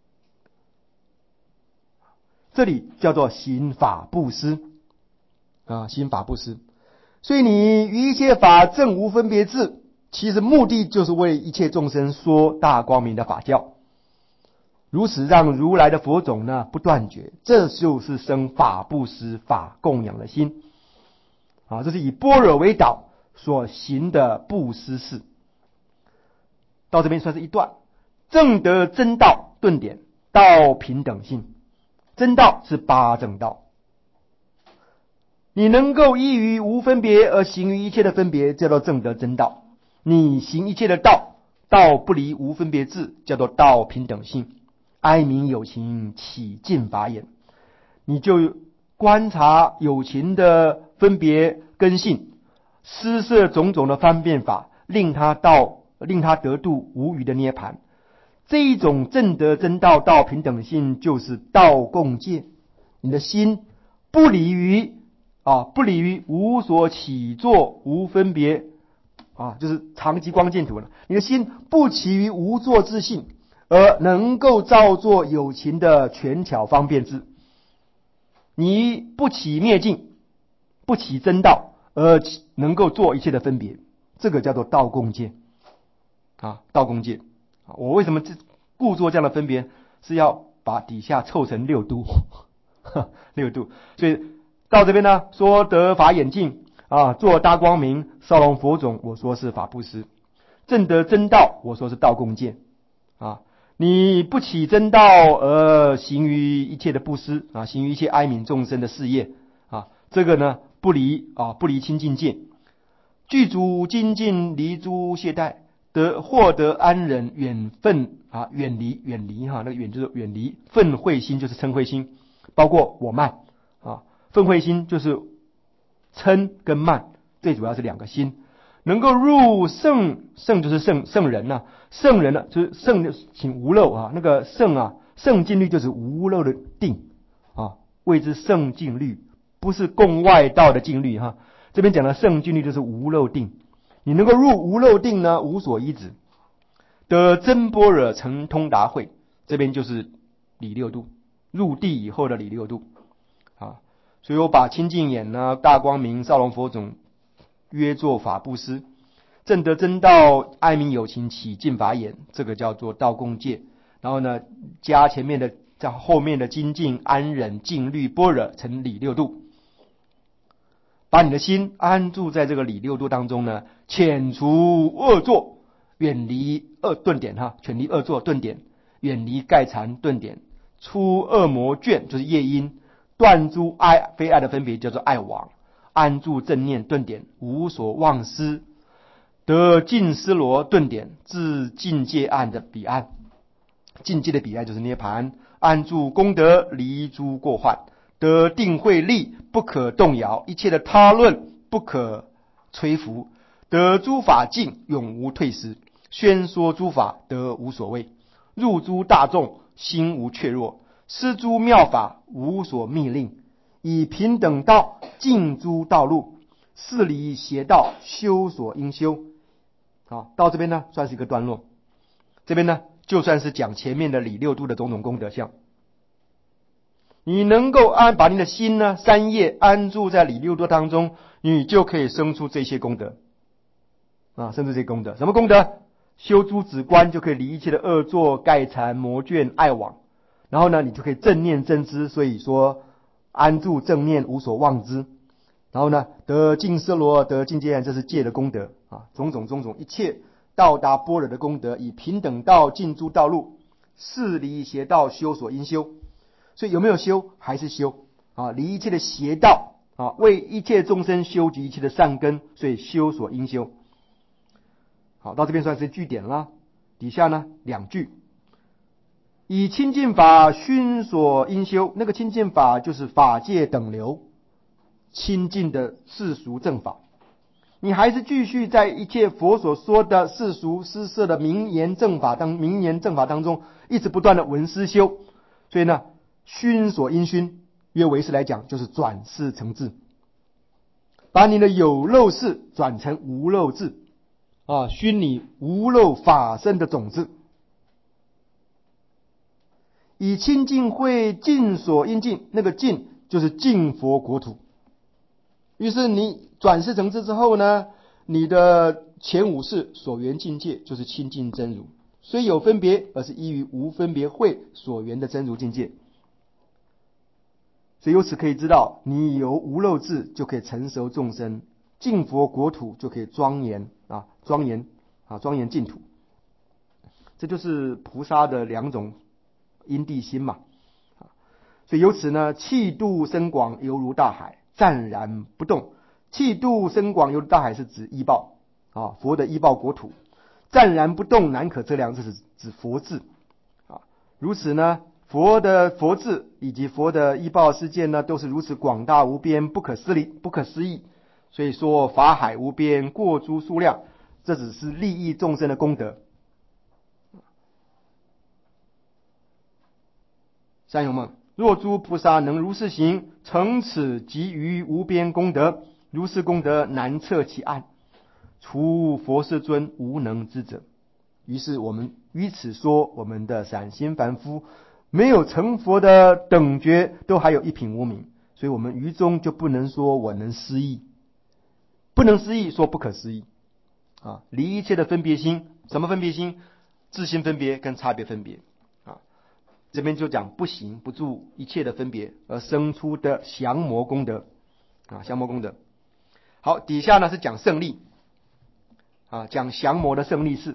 这里叫做行法布施啊，行法布施。所以你于一切法证无分别智，其实目的就是为一切众生说大光明的法教，如此让如来的佛种呢不断绝，这就是生法布施、法供养的心啊。这是以般若为导所行的布施事。到这边算是一段，正得真道顿点，道平等性。真道是八正道，你能够依于无分别而行于一切的分别，叫做正得真道。你行一切的道，道不离无分别智，叫做道平等性。哀悯有情，起尽法眼，你就观察有情的分别根性，施设种种的方便法，令他到令他得度无余的涅槃。这一种正得真道道平等性，就是道共戒。你的心不离于啊，不离于无所起作无分别啊，就是长极光净土了。你的心不起于无作自性，而能够造作有情的权巧方便智。你不起灭尽，不起真道，而能够做一切的分别，这个叫做道共戒啊，道共戒。我为什么故作这样的分别，是要把底下凑成六度六度。所以到这边呢，说得法眼净啊，做大光明，少龙佛种，我说是法布施；正得真道，我说是道共戒啊。你不起真道而行于一切的布施啊，行于一切哀悯众生的事业啊，这个呢不离啊，不离清净戒，具足精进，离诸懈怠，得获得安忍远愤啊，远离远离哈，那个远就是远离，愤恚心就是嗔恚心，包括我慢啊，愤恚心就是嗔跟慢，最主要是两个心，能够入圣，圣就是圣圣人呐、啊，圣人呢、啊、就是圣请无漏啊，那个圣啊，圣境律就是无漏的定啊， 谓之圣净律，不是共外道的净律哈。这边讲的圣净律就是无漏定，你能够入无漏定呢，无所依止，得真般若成通达慧，这边就是理六度，入地以后的理六度啊。所以我把清净眼呢、大光明、少龙佛种约作法布施，正得真道，爱民有情起净法眼，这个叫做道共戒。然后呢，加前面的在后面的精进、安忍、静虑、般若成理六度，把你的心安住在这个理六度当中呢，遣除恶作，远离恶顿点哈，远离恶作顿点，远离盖缠顿点，出恶魔倦就是业因，断诸爱非爱的分别叫做爱网，安住正念顿点，无所忘失，得尽思罗顿点，至境界岸的彼岸。境界的彼岸就是涅盘，安住功德，离诸过患，得定慧力，不可动摇，一切的他论不可摧伏，得诸法境，永无退失，宣说诸法，得无所谓，入诸大众，心无怯弱，施诸妙法，无所密令，以平等道尽诸道路，事离邪道，修所应修。好，到这边呢，算是一个段落。这边呢，就算是讲前面的理六度的种种功德相。你能够安把你的心呢，三业安住在理六度当中，你就可以生出这些功德啊，生出这些功德。什么功德？修诸止观，就可以离一切的恶作、盖缠、魔倦、爱网。然后呢，你就可以正念正知，所以说安住正念，无所忘之。然后呢，得净色罗，得境界岸，这是戒的功德啊，种种种种一切到达般若的功德，以平等道尽诸道路，事离邪道，修所应修。所以有没有修？还是修啊，离一切的邪道啊，为一切众生修集一切的善根，所以修所应修。好，到这边算是句点了。底下呢两句，以清净法熏所应修，那个清净法就是法界等流清净的世俗正法，你还是继续在一切佛所说的世俗施设的名言正法当名言正法当中，一直不断的闻思修。所以呢，熏所应熏，约为师来讲就是转世成智，把你的有漏事转成无漏智啊，熏你无漏法身的种子。以清净慧尽所应尽，那个尽就是净佛国土。于是你转世成智之后呢，你的前五世所缘境界就是清净真如，虽有分别，而是依于无分别慧所缘的真如境界。所以由此可以知道，你有无漏智就可以成熟众生，净佛国土就可以庄严啊，庄严啊，庄严净土。这就是菩萨的两种因地心嘛。所以由此呢，气度深广犹如大海，湛然不动。气度深广犹如大海是指依报啊，佛的依报国土。湛然不动难可测量，这是指佛智啊。如此呢，佛的佛智以及佛的依报世界呢，都是如此广大无边，不可思议，不可思议。所以说法海无边，过诸数量，这只是利益众生的功德。善友们，若诸菩萨能如是行，成此极于无边功德，如是功德难测其岸，除佛世尊无能之者。于是我们于此说，我们的散心凡夫没有成佛的等觉，都还有一品无明，所以我们于中就不能说我能思议，不能思议说不可思议啊！离一切的分别心，什么分别心？自心分别跟差别分别啊！这边就讲不行不住一切的分别而生出的降魔功德啊，降魔功德。好，底下呢是讲胜利啊，讲降魔的胜利事。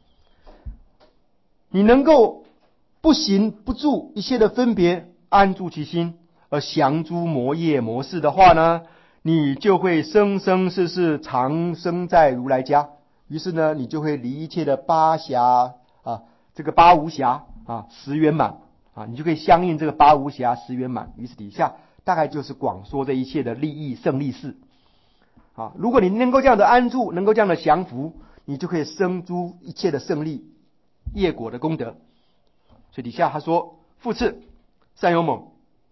你能够不行不住一切的分别，安住其心，而降诸魔业魔事的话呢，你就会生生世世长生在如来家。于是呢，你就会离一切的八暇啊，这个八无暇啊，十圆满啊，你就可以相应这个八无暇十圆满。于是底下大概就是广说这一切的利益胜利事啊。如果你能够这样的安住，能够这样的降伏，你就可以生诸一切的胜利业果的功德。所以底下他说：复次，善友们，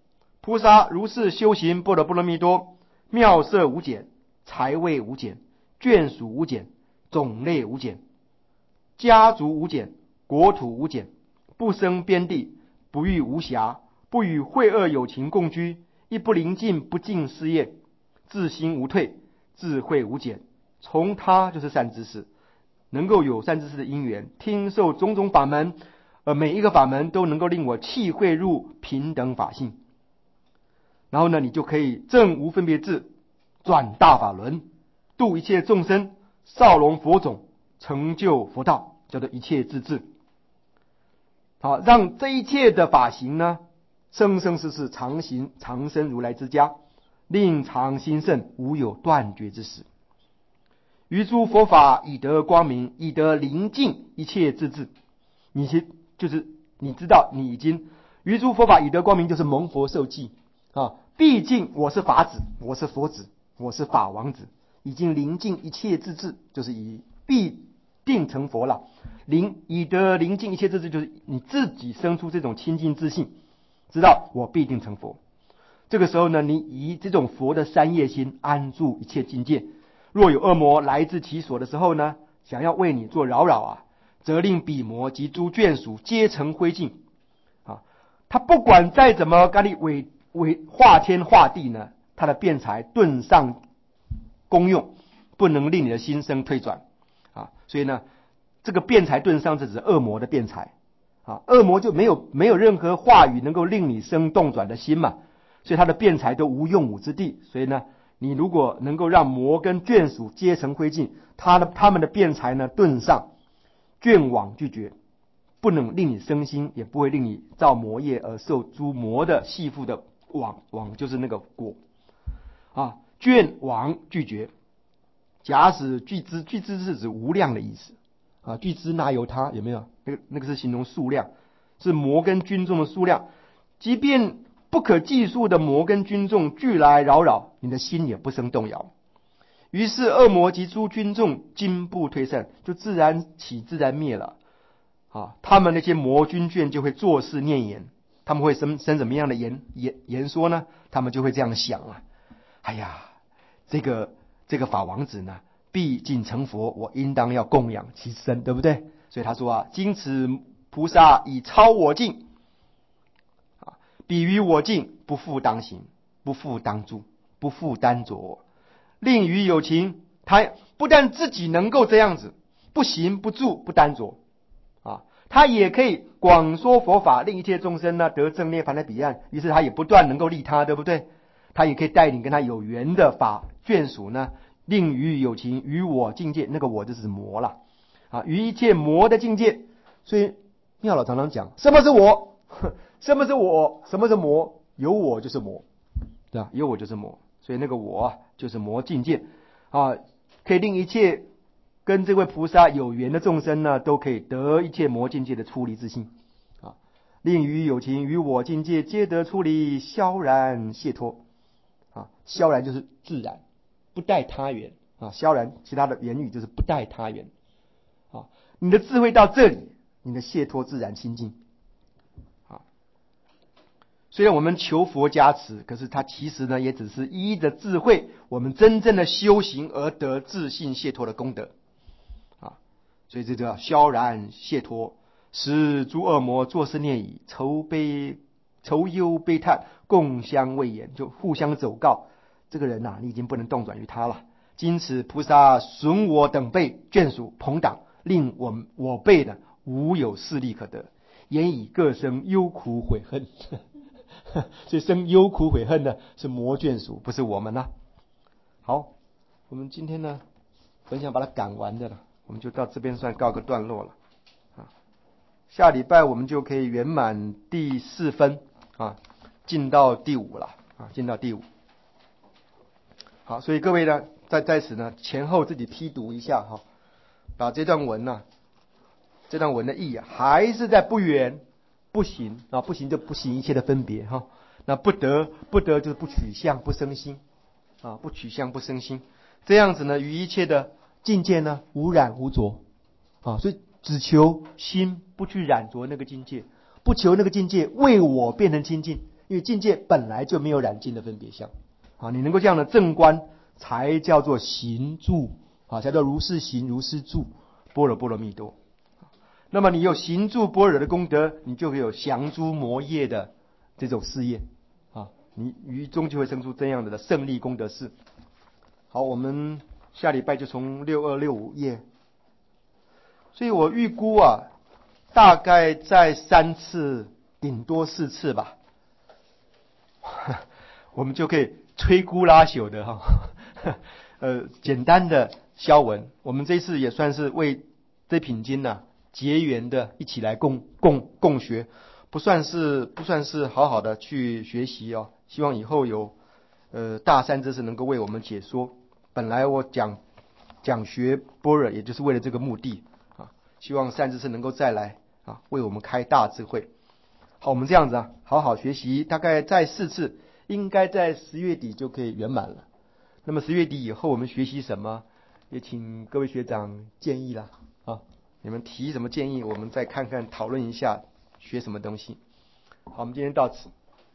菩萨如是修行般若波罗蜜多，妙色无减，财位无减，眷属无减，种类无减，家族无减，国土无减，不生边地，不遇无暇，不与秽恶有情共居，亦不临近不尽事业，自心无退，智慧无减。从他就是善知识，能够有善知识的因缘，听受种种法门，而每一个法门都能够令我契会入平等法性。然后呢，你就可以证无分别智，转大法轮，度一切众生，少龙佛种，成就佛道，叫做一切自治。好，让这一切的法行呢，生生世世常行常生如来之家，令常兴盛，无有断绝之时。于诸佛法以得光明，以得临近一切自治。你其就是你知道，你已经于诸佛法以得光明，就是蒙佛受记啊。毕竟我是法子，我是佛子，我是法王子，已经临近一切自治，就是以必定成佛了。临以得临近一切自治，就是你自己生出这种清净自信，知道我必定成佛。这个时候呢，你以这种佛的三业心安住一切境界。若有恶魔来自其所的时候呢，想要为你做扰扰啊，则令彼魔及诸眷属皆成灰烬啊。他不管再怎么跟你为为化天化地呢，他的辩才顿上功用，不能令你的心生退转啊。所以呢，这个辩才顿上是指恶魔的辩才啊，恶魔就没有没有任何话语能够令你生动转的心嘛，所以他的辩才都无用武之地。所以呢，你如果能够让魔跟眷属皆成灰烬，他的他们的辩才呢顿上，眷往拒绝，不能令你生心，也不会令你造魔业而受诸魔的系缚的网，网就是那个果啊，眷往拒绝。假使巨资，巨资是指无量的意思啊，巨资哪有它？有没有？那个那个是形容数量，是魔跟军众的数量。即便不可计数的魔跟军众俱来扰扰，你的心也不生动摇。于是恶魔及诸军众惊怖退散，就自然起自然灭了啊。他们那些魔军眷就会作事念言，他们会生生什么样的言言言说呢？他们就会这样想啊，哎呀，这个这个法王子呢，毕竟成佛，我应当要供养其身，对不对？所以他说啊，今此菩萨以超我境啊，比于我境，不复当行，不复当住，不复单着。令于有情，他不但自己能够这样子，不行不住不单着啊，他也可以广说佛法，令一切众生呢得正涅槃的彼岸。于是他也不断能够利他，对不对？他也可以带领跟他有缘的法眷属呢，令于有情于我境界，那个我就是魔了啊，于一切魔的境界。所以妙老常常讲，什么是我？什么是我？什么是魔？有我就是魔，对吧？有我就是魔。所以那个我啊，就是魔境界啊，可以令一切跟这位菩萨有缘的众生呢，都可以得一切魔境界的出离之心啊，令于有情于我境界皆得出离，萧然解脱啊。萧然就是自然，不带他缘啊。萧然其他的言语就是不带他缘啊。你的智慧到这里，你的解脱自然清净。虽然我们求佛加持，可是它其实呢，也只是依着智慧，我们真正的修行而得自信解脱的功德啊。所以这叫萧然解脱，使诸恶魔作是念已，愁悲愁忧悲叹，共相畏言，就互相走告。这个人呐、啊，你已经不能动转于他了。今此菩萨损我等辈眷属朋党，令我我辈呢无有势力可得，言以各生忧苦悔恨。所以生忧苦悔恨的是魔眷属，不是我们啊。好，我们今天呢，很想把它赶完的了，我们就到这边算告个段落了啊。下礼拜我们就可以圆满第四分啊，进到第五了啊，进到第五。好，所以各位呢，在在此呢，前后自己批读一下哈，把这段文呢、啊，这段文的意啊，还是在不远。不行啊，不行就不行一切的分别哈。那不得不得就是不取相不生心啊，不取相不生心，这样子呢，与一切的境界呢无染无着啊。所以只求心不去染着那个境界，不求那个境界为我变成清净， 因为境界本来就没有染净的分别相。啊，你能够这样的正观，才叫做行住，啊，才叫如是行如是住，般若波罗蜜多。那么你有行住般若的功德，你就会有降诸魔业的这种事业，啊，你于中就会生出这样的胜利功德事。好，我们下礼拜就从六二六五页。所以我预估啊，大概在三次，顶多四次吧，我们就可以摧枯拉朽的哈，呃，简单的消文。我们这次也算是为这品经呢、啊、结缘的，一起来共共共学，不算是不算是好好的去学习哦。希望以后有呃大善知识能够为我们解说。本来我讲讲学般若，也就是为了这个目的啊。希望善知识能够再来啊，为我们开大智慧。好，我们这样子啊，好好学习，大概再四次，应该在十月底就可以圆满了。那么十月底以后，我们学习什么？也请各位学长建议啦啊，你们提什么建议，我们再看看讨论一下学什么东西。好，我们今天到此。